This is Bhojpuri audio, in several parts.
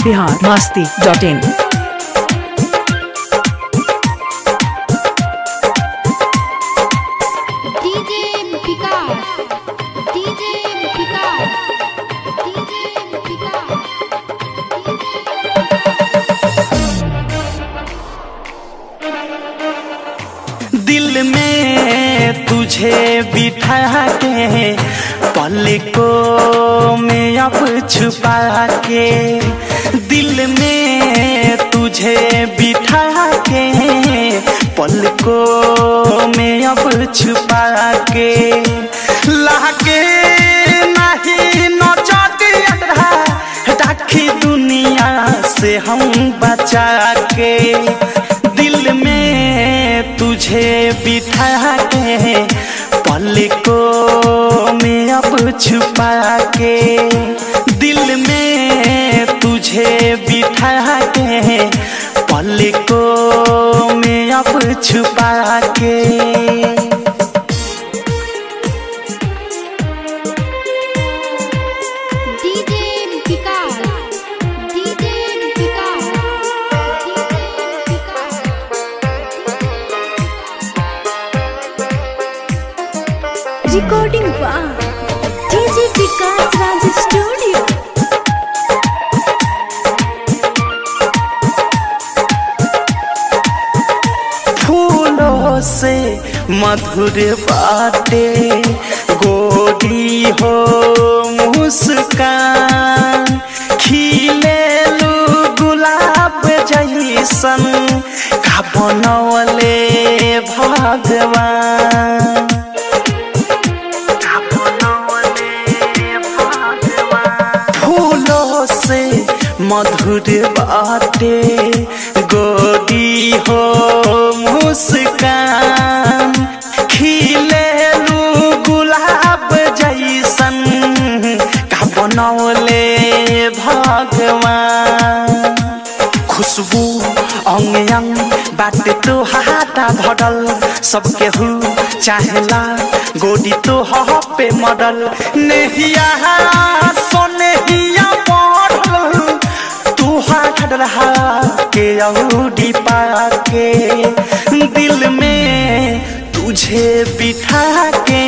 biharmasti.in। दिल में तुझे बिठा के पलकों में अब छुपा के, दिल में तुझे बिठा के पलकों में अब छुपा के, लाके नहीं नजरिया राखी दुनिया से हम बचा के, दिल में तुझे बिठा के पलकों में अब छुपा के, दिल में तुझे बिठा के पलकों में अब छुपा के। Recording DJ Vikas Raj studio. फूलों से मधुर बातें गोरी हो मुस्कान, खिले लू गुलाब जैसन का बनौले भगवान, मधुर बातें गोरी हो मुस्कान, खिले लू गुलाब जैसन का बनौले भगवान, खुशबू अंग अंग बाटे तो हाथा भरल, सबके हु चाहेला गोरी तो पे मडल, नेहिया सोनेहिया रहा के औडी पाके, दिल में तुझे बिठा के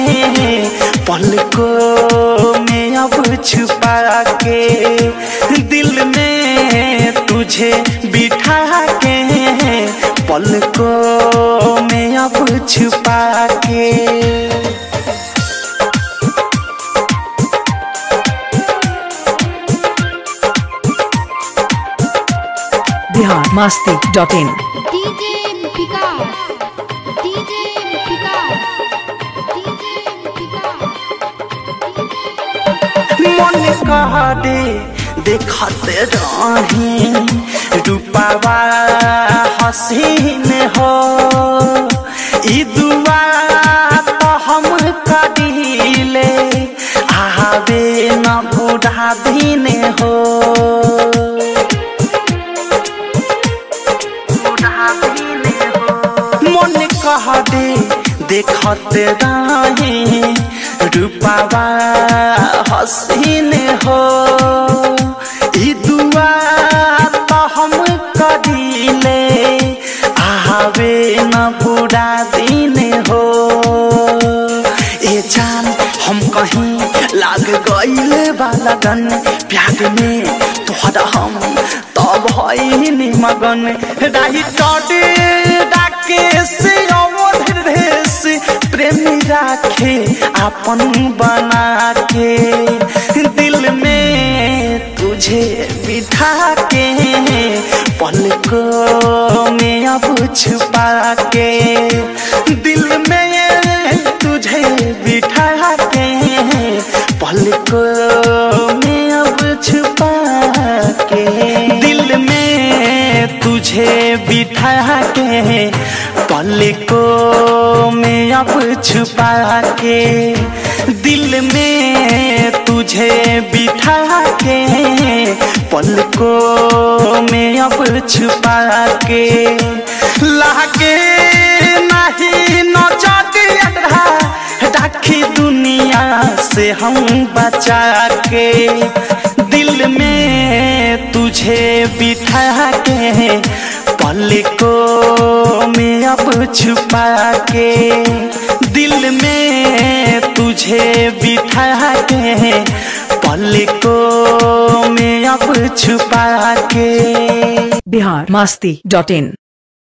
पलकों में अब छुपा के, दिल में तुझे बिठा के पलकों में अब छुपा के। biharmasti.in। मन कह दे देखते रही रूपावा हसीन हो, ई दुआ तो हम करीले आवे न बूढ़ा दिन हो, मन कह दे देखते रही रूपावा हसीन हो, ई दुआ तो हम करीले आवे न बुरा दिन हो, ए जान हम कहीं लाग गईल बालगन, प्यार में तोहरा हम तब भइनी मगन, राही टडे डाके से देश प्रेमी राखे अपन बना के, दिल में तुझे बिठा के पलकों में अब छुपा के, दिल में तुझे बिठा के पलकों में अब छुपा के, दिल में तुझे बिठा के पलकों में अब छुपा के, दिल में तुझे बिठा के पलकों में अब छुपा के, लागे नहीं नजरिया राखी दुनिया से हम बचा के, दिल में तुझे तुझे बिठा के पलकों में अब छुपा के, दिल में तुझे बिठा के पलकों में अब छुपा के। biharmasti.in